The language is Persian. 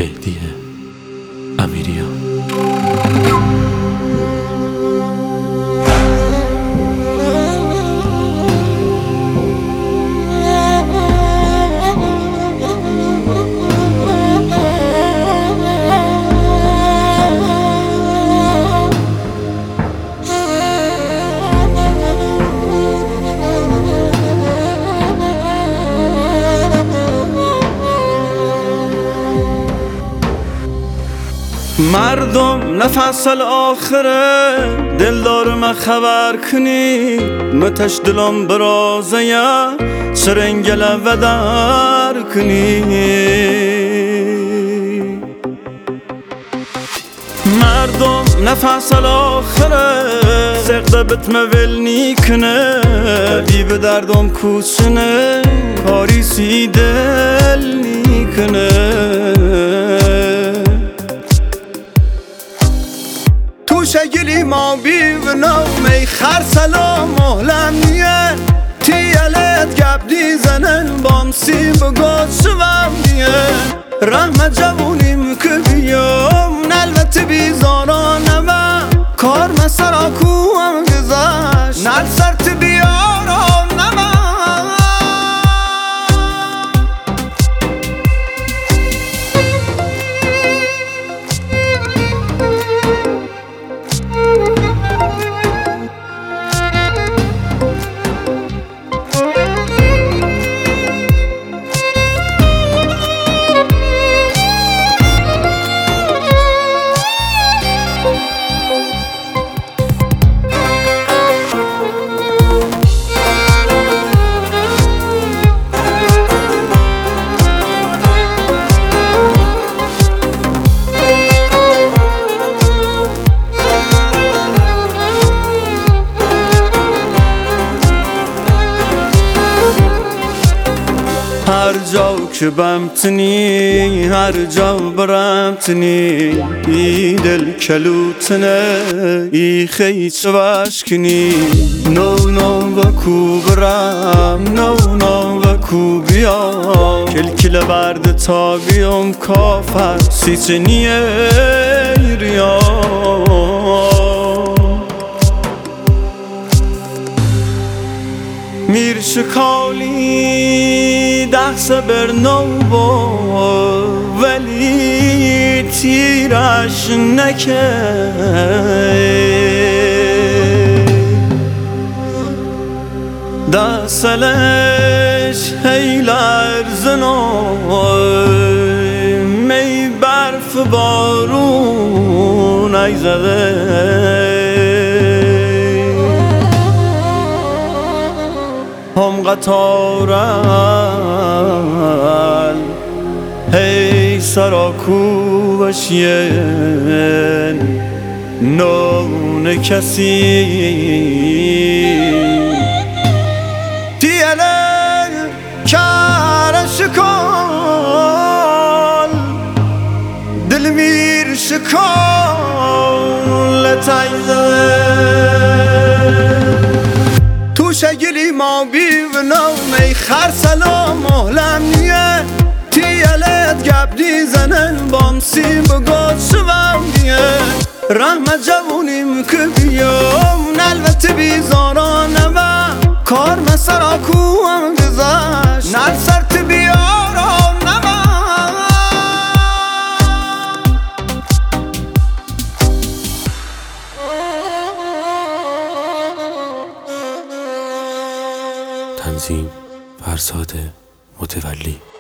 مهدی امیریان. مردم نفس آخره دلدار ما خبر کنی متش دلم برازه یا سرنگل ودار کنی. مردم نفس آخره سقده بتم ول کنه بی به دردم کوسنه کاری سی دل کنه. شگلی ما بی و نومی خر سلام محلم نیه تیالت گب دیزنن بامسی بگاد شوام نیه رحمت جوونیم که بیام نلوت بیزارانم کار مسرا کوام گذاشت نل سرت بیارم نمه. هر جا که بمتنی هر جا برمتنی ای دل کلوتنه ای خیچ وشکنی نو نو و کو برم نو نو و کو بیام کل برد تا بیام کافر سیچنیه ریام میر شکالی دخص بر نو ولی تیرش نکه دستلش هی لرزنوی می برف بارون ایزده هم قطارن هی سراکو بشین نون کسی دیله کرشکال دل میر شکال تایزه شگلی ما بی و نومی خر سلام محلم نیه تیالت گب دیزنن بامسی بگاد شوام نیه رحمت جوونیم که بیام نلوت بیزارانم کار مسرا کوام گذاشت نل سرت بیارم نمه. تنظیم فرزاد متولی.